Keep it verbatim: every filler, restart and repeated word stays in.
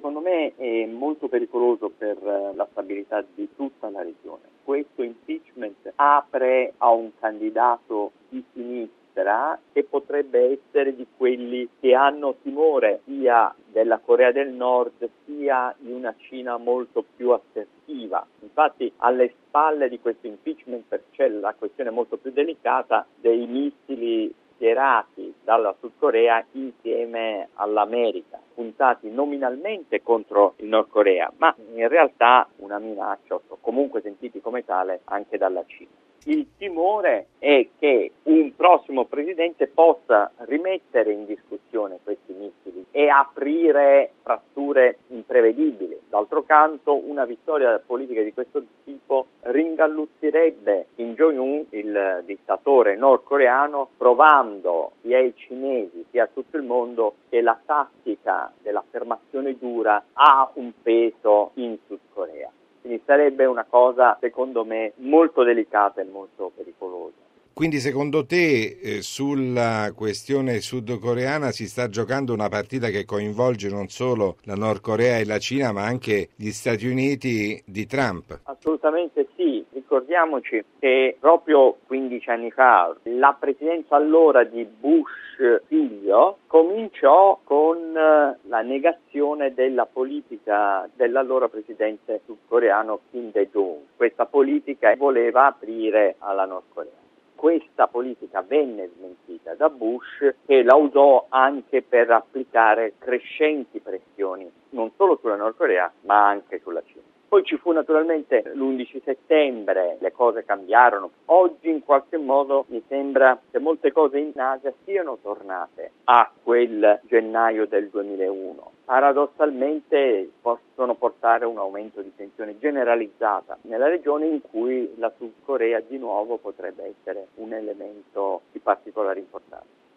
secondo me è molto pericoloso per la stabilità di tutta la regione. Questo impeachment apre a un candidato di sinistra che potrebbe essere di quelli che hanno timore sia della Corea del Nord sia di una Cina molto più assertiva. Infatti alle spalle di questo impeachment c'è la questione molto più delicata dei missili schierati dalla Sud Corea insieme all'America, puntati nominalmente contro il Nord Corea, ma in realtà una minaccia, o comunque sentiti come tale, anche dalla Cina. Il timore è che un prossimo presidente possa rimettere in discussione questi missili e aprire fratture imprevedibili. D'altro canto, una vittoria politica di questo tipo ringalluzzirebbe Kim Jong-un, il dittatore nordcoreano, provando sia ai cinesi sia a tutto il mondo che la tattica dell'affermazione dura ha un peso in Sud Corea. Quindi sarebbe una cosa, secondo me, molto delicata e molto pericolosa. Quindi secondo te eh, sulla questione sudcoreana si sta giocando una partita che coinvolge non solo la Nord Corea e la Cina, ma anche gli Stati Uniti di Trump? Assolutamente sì. Ricordiamoci che proprio quindici anni fa la presidenza allora di Bush figlio cominciò con la negazione della politica dell'allora presidente sudcoreano Kim Dae-jung. Questa politica voleva aprire alla Nord Corea. Questa politica venne smentita da Bush, che la usò anche per applicare crescenti pressioni non solo sulla Nord Corea ma anche sulla Cina. Poi ci fu naturalmente l'undici settembre, le cose cambiarono. Oggi in qualche modo mi sembra che molte cose in Asia siano tornate a quel gennaio del duemilauno. Paradossalmente possono portare a un aumento di tensione generalizzata nella regione, in cui la Sud Corea di nuovo potrebbe essere un elemento di particolare importanza.